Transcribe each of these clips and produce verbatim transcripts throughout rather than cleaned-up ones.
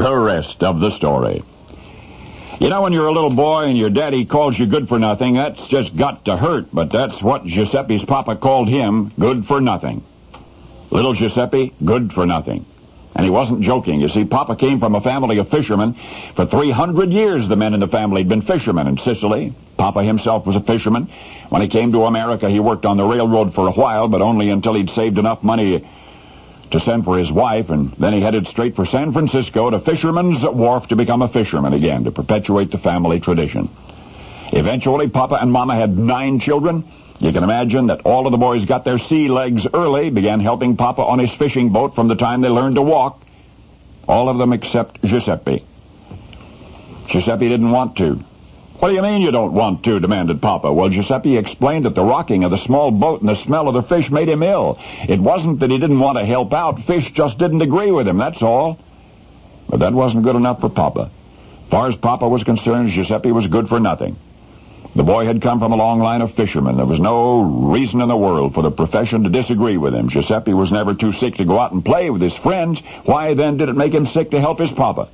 the rest of the story. You know, when you're a little boy and your daddy calls you good for nothing, that's just got to hurt, but that's what Giuseppe's papa called him, good for nothing. Little Giuseppe, good for nothing. And he wasn't joking. You see, Papa came from a family of fishermen. For three hundred years, the men in the family had been fishermen in Sicily. Papa himself was a fisherman. When he came to America, he worked on the railroad for a while, but only until he'd saved enough money to send for his wife, and then he headed straight for San Francisco to Fisherman's Wharf to become a fisherman again, to perpetuate the family tradition. Eventually, Papa and Mama had nine children. You can imagine that all of the boys got their sea legs early, began helping Papa on his fishing boat from the time they learned to walk. All of them except Giuseppe. Giuseppe didn't want to. What do you mean you don't want to? Demanded Papa. Well, Giuseppe explained that the rocking of the small boat and the smell of the fish made him ill. It wasn't that he didn't want to help out. Fish just didn't agree with him, that's all. But that wasn't good enough for Papa. As far as Papa was concerned, Giuseppe was good for nothing. The boy had come from a long line of fishermen. There was no reason in the world for the profession to disagree with him. Giuseppe was never too sick to go out and play with his friends. Why, then, did it make him sick to help his Papa?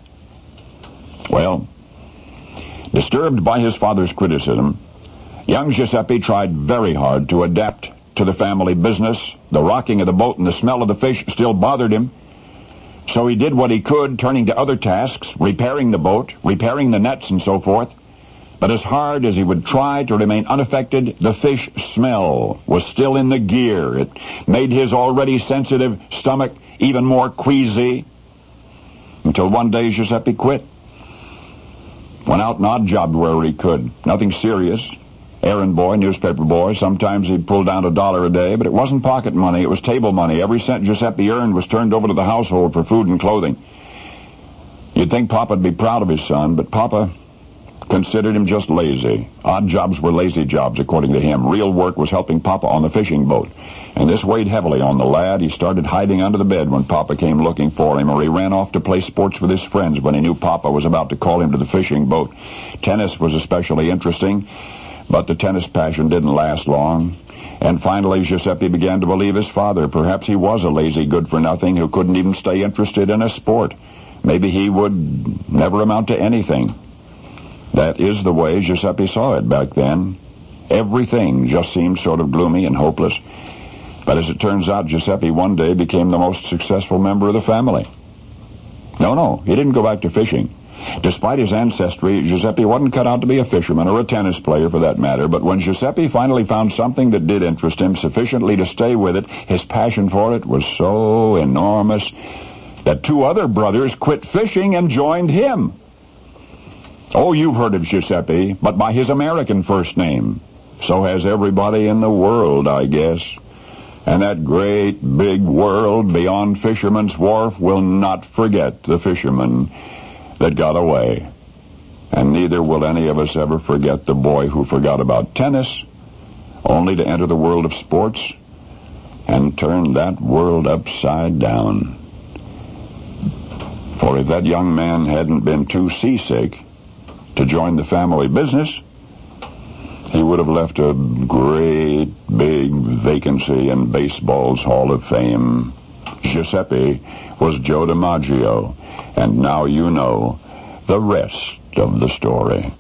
Well, disturbed by his father's criticism, young Giuseppe tried very hard to adapt to the family business. The rocking of the boat and the smell of the fish still bothered him. So he did what he could, turning to other tasks, repairing the boat, repairing the nets, and so forth. But as hard as he would try to remain unaffected, the fish smell was still in the gear. It made his already sensitive stomach even more queasy. Until one day Giuseppe quit. Went out and odd jobbed wherever he could. Nothing serious. Errand boy, newspaper boy. Sometimes he'd pull down a dollar a day, but it wasn't pocket money. It was table money. Every cent Giuseppe earned was turned over to the household for food and clothing. You'd think Papa'd be proud of his son, but Papa considered him just lazy. Odd jobs were lazy jobs, according to him. Real work was helping Papa on the fishing boat. And this weighed heavily on the lad. He started hiding under the bed when Papa came looking for him, or he ran off to play sports with his friends when he knew Papa was about to call him to the fishing boat. Tennis was especially interesting, but the tennis passion didn't last long. And finally, Giuseppe began to believe his father. Perhaps he was a lazy good-for-nothing who couldn't even stay interested in a sport. Maybe he would never amount to anything. That is the way Giuseppe saw it back then. Everything just seemed sort of gloomy and hopeless. But as it turns out, Giuseppe one day became the most successful member of the family. No, no, he didn't go back to fishing. Despite his ancestry, Giuseppe wasn't cut out to be a fisherman or a tennis player for that matter. But when Giuseppe finally found something that did interest him sufficiently to stay with it, his passion for it was so enormous that two other brothers quit fishing and joined him. Oh, you've heard of Giuseppe, but by his American first name. So has everybody in the world, I guess. And that great big world beyond Fisherman's Wharf will not forget the fisherman that got away. And neither will any of us ever forget the boy who forgot about tennis, only to enter the world of sports and turn that world upside down. For if that young man hadn't been too seasick to join the family business, he would have left a great big vacancy in baseball's Hall of Fame. Giuseppe was Joe DiMaggio, and now you know the rest of the story.